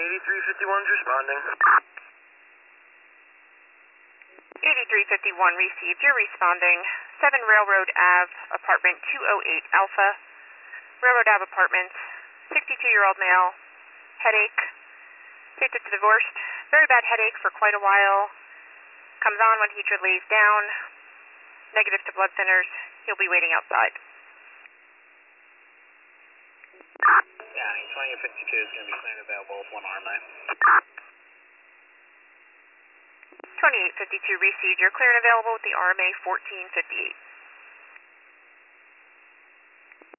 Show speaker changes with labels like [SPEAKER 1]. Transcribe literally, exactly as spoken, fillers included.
[SPEAKER 1] eighty-three fifty-one's responding.
[SPEAKER 2] eighty-three fifty-one received. You're responding. seven Railroad Ave, apartment two oh eight Alpha. Railroad Ave Apartments. sixty-two-year-old male. Headache. States it's divorced. Very bad headache for quite a while. Comes on when heat lays down. Negative to blood thinners. He'll be waiting outside.
[SPEAKER 1] Yeah, twenty fifty-two is going to be cleared available with one R M A.
[SPEAKER 2] twenty-eight fifty-two received. You're clear and available with the R M A fourteen fifty-eight.